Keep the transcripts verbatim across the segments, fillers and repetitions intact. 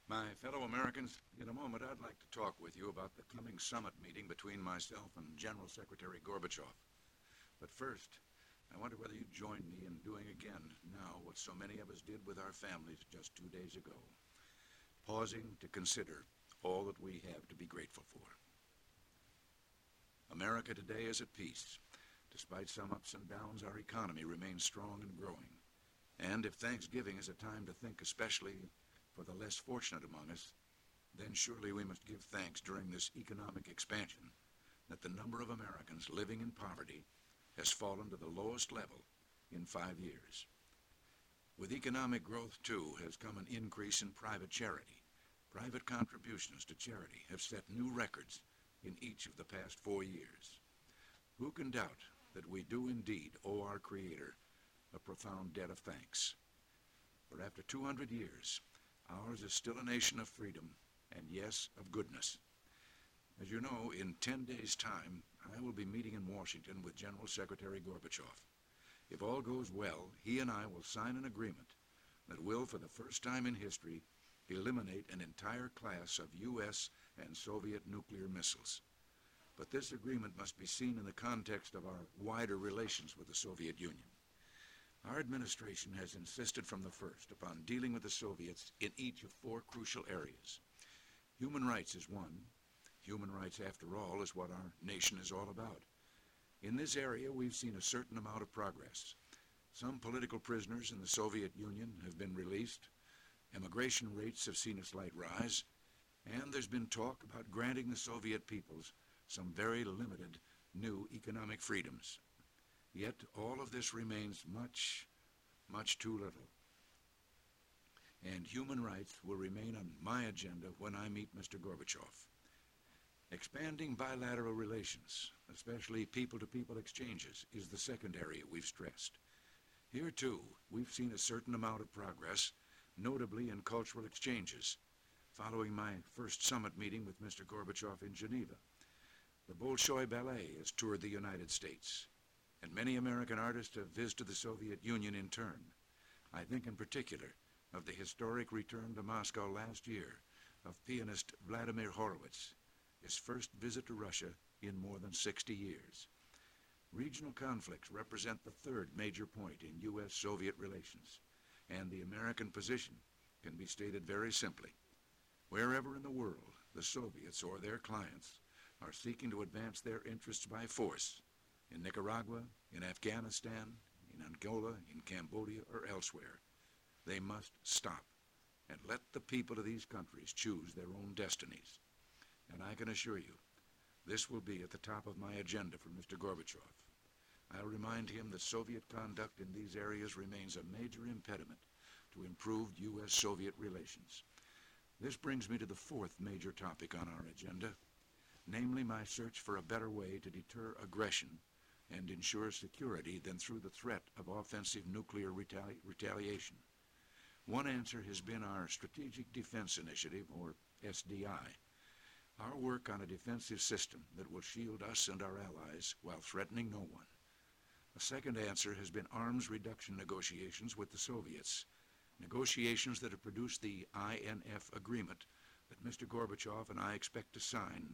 My fellow Americans, in a moment I'd like to talk with you about the coming summit meeting between myself and General Secretary Gorbachev. But first, I wonder whether you'd join me in doing again now what so many of us did with our families just two days ago, pausing to consider all that we have to be grateful for. America today is at peace. Despite some ups and downs, our economy remains strong and growing. And if Thanksgiving is a time to think especially for the less fortunate among us, then surely we must give thanks during this economic expansion that the number of Americans living in poverty has fallen to the lowest level in five years. With economic growth, too, has come an increase in private charity. Private contributions to charity have set new records in each of the past four years. Who can doubt that we do indeed owe our Creator a profound debt of thanks? For after two hundred years, ours is still a nation of freedom and, yes, of goodness. As you know, in ten days' time, I will be meeting in Washington with General Secretary Gorbachev. If all goes well, he and I will sign an agreement that will, for the first time in history, eliminate an entire class of U S and Soviet nuclear missiles. But this agreement must be seen in the context of our wider relations with the Soviet Union. Our administration has insisted from the first upon dealing with the Soviets in each of four crucial areas. Human rights is one. Human rights, after all, is what our nation is all about. In this area, we've seen a certain amount of progress. Some political prisoners in the Soviet Union have been released. Immigration rates have seen a slight rise. And there's been talk about granting the Soviet peoples some very limited new economic freedoms. Yet all of this remains much, much too little. And human rights will remain on my agenda when I meet Mister Gorbachev. Expanding bilateral relations, especially people-to-people exchanges, is the second area we've stressed. Here, too, we've seen a certain amount of progress, notably in cultural exchanges, following my first summit meeting with Mister Gorbachev in Geneva. The Bolshoi Ballet has toured the United States, and many American artists have visited the Soviet Union in turn. I think in particular of the historic return to Moscow last year of pianist Vladimir Horowitz, his first visit to Russia in more than sixty years. Regional conflicts represent the third major point in U S Soviet relations, and the American position can be stated very simply. Wherever in the world the Soviets or their clients are seeking to advance their interests by force, in Nicaragua, in Afghanistan, in Angola, in Cambodia, or elsewhere, they must stop and let the people of these countries choose their own destinies. And I can assure you, this will be at the top of my agenda for Mister Gorbachev. I'll remind him that Soviet conduct in these areas remains a major impediment to improved U S Soviet relations. This brings me to the fourth major topic on our agenda, namely my search for a better way to deter aggression and ensure security than through the threat of offensive nuclear retali- retaliation. One answer has been our Strategic Defense Initiative, or S D I, our work on a defensive system that will shield us and our allies while threatening no one. A second answer has been arms reduction negotiations with the Soviets, negotiations that have produced the I N F agreement that Mister Gorbachev and I expect to sign.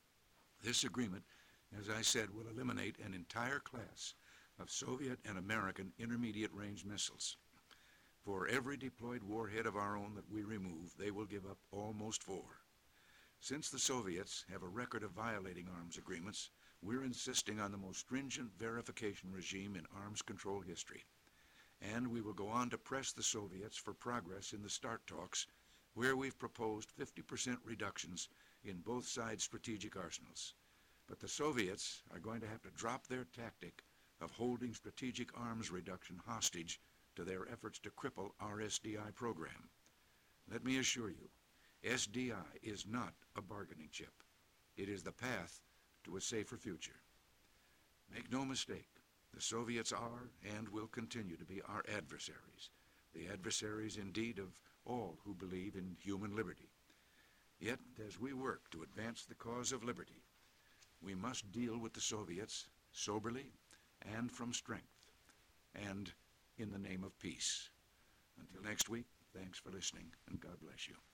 This agreement, as I said, will eliminate an entire class of Soviet and American intermediate-range missiles. For every deployed warhead of our own that we remove, they will give up almost four. Since the Soviets have a record of violating arms agreements, we're insisting on the most stringent verification regime in arms control history. And we will go on to press the Soviets for progress in the START talks, where we've proposed fifty percent reductions in both sides' strategic arsenals. But the Soviets are going to have to drop their tactic of holding strategic arms reduction hostage to their efforts to cripple our S D I program. Let me assure you, S D I is not a bargaining chip. It is the path to a safer future. Make no mistake, the Soviets are and will continue to be our adversaries, the adversaries indeed of all who believe in human liberty. Yet, as we work to advance the cause of liberty, we must deal with the Soviets soberly and from strength, and in the name of peace. Until next week, thanks for listening, and God bless you.